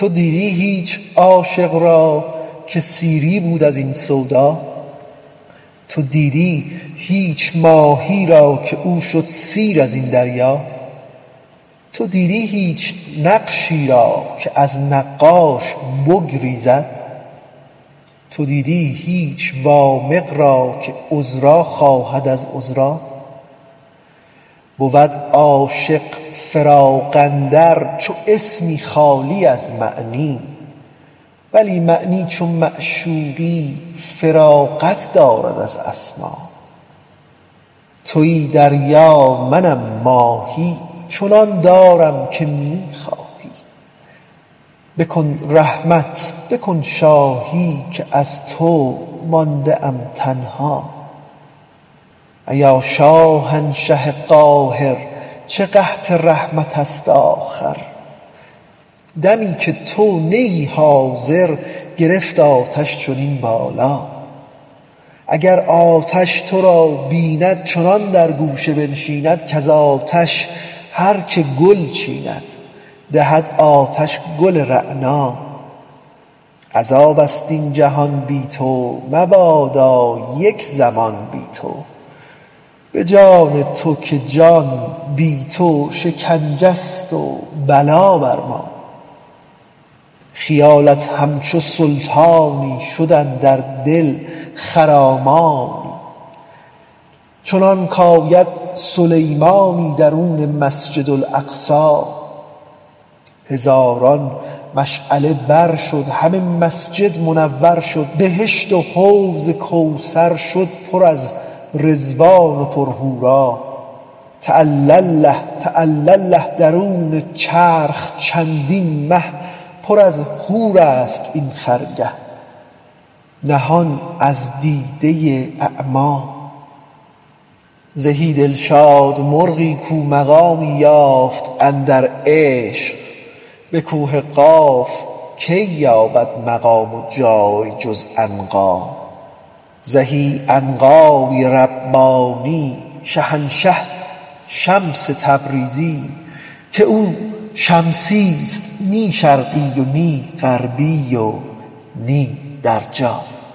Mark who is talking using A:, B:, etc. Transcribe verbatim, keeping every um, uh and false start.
A: تو دیدی هیچ عاشق را که سیری بود از این سودا؟ تو دیدی هیچ ماهی را که او شد سیر از این دریا؟ تو دیدی هیچ نقشی را که از نقاش بگریزد؟ تو دیدی هیچ وامق را که عذرا خواهد از عذرا؟ بود عاشق فراق اندر چو اسمی خالی از معنی، ولی معنی چو معشوقی فراغت دارد از اسما. تویی دریا منم ماهی، چنان دارم که می خواهی. بکن رحمت بکن شاهی که از تو مانده ام تنها. ایا شاهنشه قاهر چه قحط رحمت است آخر. دمی که تو نه ای حاضر گرفت آتش چنین بالا. اگر آتش تو را بیند چنان در گوشه بنشیند، کز آتش هر که گل چیند دهد آتش گل رعنا. عذاب است این جهان بی تو، مبادا یک زمان بی تو. به جان تو که جان بی تو شکنجه است و بلا بر ما. خیالت همچو سلطانی شد اندر دل خرامانی. چنان کآید سلیمانی درون مسجد الاقصی. هزاران مشعله بر شد همه مسجد منور شد. بهشت و حوض کوثر شد پر از رضوان و پر حورا. تعالله تعالله درون چرخ چندین مه پر از حور است این خرگه، نهان از دیده اعمی. زهی دلشاد مرغی کو مقامی یافت اندر عشق. به کوه قاف کی یابد مقام و جای جز عنقا. زهی عنقای ربانی شهنشه شمس تبریزی. که او شمسی است نی شرقی و نی غربی و نی در جا.